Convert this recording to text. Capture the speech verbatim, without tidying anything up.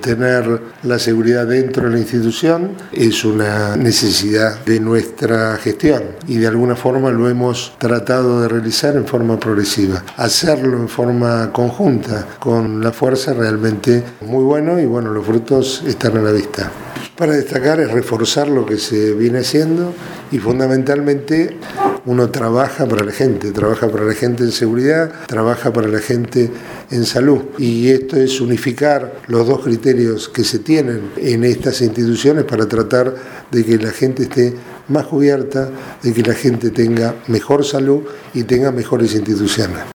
tener la seguridad dentro de la institución es una necesidad de nuestra gestión y de alguna forma lo hemos tratado de realizar en forma progresiva. Hacerlo en forma conjunta con la fuerza realmente muy bueno y bueno, los frutos están a la vista. Para destacar es reforzar lo que se viene haciendo y fundamentalmente uno trabaja para la gente, trabaja para la gente en seguridad, trabaja para la gente en salud. Y esto es unificar los dos criterios que se tienen en estas instituciones para tratar de que la gente esté más cubierta, de que la gente tenga mejor salud y tenga mejores instituciones.